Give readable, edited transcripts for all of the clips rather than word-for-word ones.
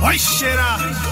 ਓਏ ਸ਼ੇਰਾ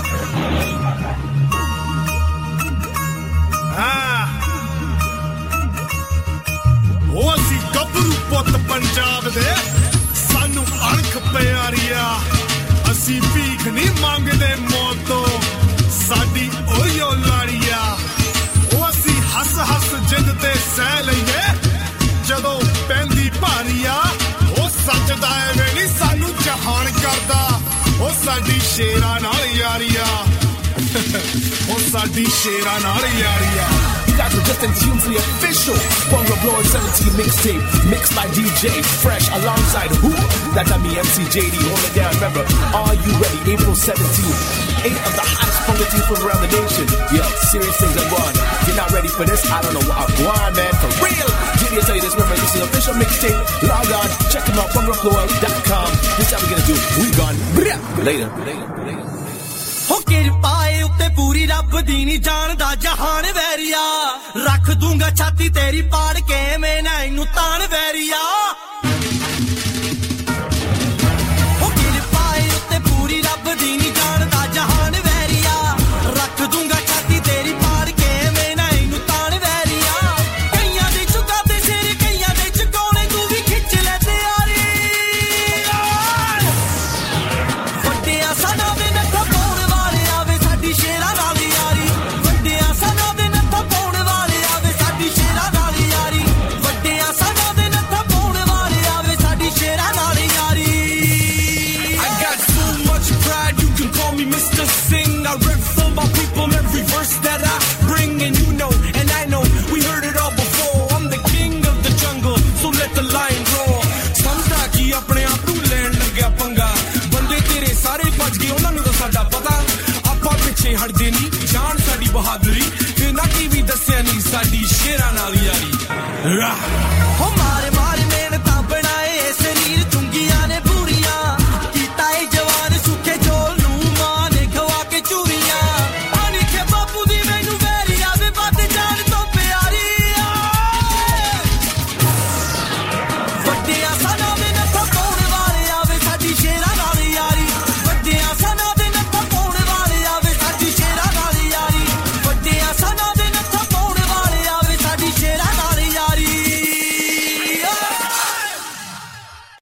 ਉਹ ਅਸੀਂ ਗੱਭਰੂ ਪੁੱਤ ਪੰਜਾਬ ਦੇ ਸਾਨੂੰ ਅਣਖ ਪਿਆਰੀਆ ਅਸੀਂ ਭੀਖ ਨਹੀਂ ਮੰਗਦੇ ਮੌਤ ਤੋਂ ਸਾਡੀ ਓਯੋ ਲਾੜੀਆ ਉਹ ਅਸੀਂ ਹੱਸ ਹੱਸ ਜਿੰਦ ਤੇ ਸਹਿ ਲਈਏ ਜਦੋਂ ਪੈਂਦੀ ਭਾਰੀਆ ਉਹ ਸੱਚਦਾ ਐਵੇਂ ਨਹੀਂ ਸਾਨੂੰ ਜਹਾਨ ਕਰਦਾ ਉਹ ਸਾਡੀ ਸ਼ੇਰਾਂ ਨਾਲ ਯਾਰੀਆ ਉਹ ਸਾਡੀ ਸ਼ੇਰਾਂ ਨਾਲ ਯਾਰੀਆ You guys are just in tune for the official Bunga Blowin' 17 mixtape mixed by DJ Fresh alongside who? That's me, MC JD. Hold it down. Remember, are you ready? April 17th. 8 of the hottest Bunga teams from around the nation. Yo, serious things are going. If you're not ready for this, I don't know what I'm going, man. For real. JD will tell you this. Remember, this is an official mixtape. Log on. Check them out. BungaBlowin.com. This is how we're going to do it. We gone. Later. ਹੋ ਕਿਰਪਾਏ ਉੱਤੇ ਪੂਰੀ ਰੱਬ ਦੀ ਨੀ ਜਾਣਦਾ ਜਹਾਨ ਵੈਰੀਆ ਰੱਖ ਦੂੰਗਾ ਛਾਤੀ ਤੇਰੀ ਪਾੜ ਕੇ ਮੈਂ ਨਾ ਇਹਨੂੰ ਤਾਣ ਵੈਰੀਆ ਹੋ ਕਿਰਪਾਏ ਉੱਤੇ ਪੂਰੀ ਰੱਬ ਦੀ ਨੀ ਜਾਣਦਾ ਜਹਾਨ ਵੈਰੀਆ ਰੱਖ ਦੂੰਗਾ ਛਾਤੀ ਤੇਰੀ ਪਾੜ ਕੇ ਮੈਂ ਨਾ ਇਹਨੂੰ ਤਾਣ ਵੈਰੀਆ ਕਈਆਂ ਦੇ ਚੁੱਕਾ ਤੇ ਸਿਰ ਕਈਆਂ ਦੇ ਚੁਕਾਉਣੇ ਤੂੰ ਵੀ ਖਿੱਚ ਲੈ ਤਿਆਰੀ ਵੱਡਿਆ ਸਾਡਾ ਦੇ ਨੱਥਾ ਸ਼ੇਰਾਂ ਨਾਲ ਯਾਰੀ ਵੱਡਿਆ ਸਾਡਾ ਦੇ ਨੱਥਾ ਪਾਉਣ ਵਾਲੇ ਆਵੇ ਸਾਡੀ ਸ਼ੇਰਾਂ ਨਾਲ ਯਾਰੀ ਵੱਡਿਆ ਸਾਡਾ ਦੇ ਨੱਥਾ ਪਾਉਣ ਵਾਲੇ ਆਵੇ ਸਾਡੀ ਸ਼ੇਰਾਂ ਨਾਲ ਯਾਰੀ I got so much pride you can call me Mr. Sing I rap for my people every verse that I bring and you know and I know we heard it all before I'm the king of the jungle so let the lion roar ਸਮਝਦਾ ਕੀ ਆਪਣੇ ਆਪ ਨੂੰ ਲੈਣ ਲੱਗਿਆ ਪੰਗਾ ਬੰਦੇ ਤੇਰੇ ਸਾਰੇ ਭੱਜ ਗਏ ਉਹਨਾਂ ਨੂੰ ਤਾਂ ਸਾਡਾ ਪਤਾ ਪਿੱਛੇ ਹਟਦੇ ਨਹੀਂ ਜਾਣ ਸਾਡੀ ਬਹਾਦਰੀ ਤੇ ਨਾ ਕੀ ਵੀ ਦੱਸਿਆ ਨਹੀਂ ਸਾਡੀ ਸ਼ੇਰਾਂ ਨਾਲ ਯਾਰੀ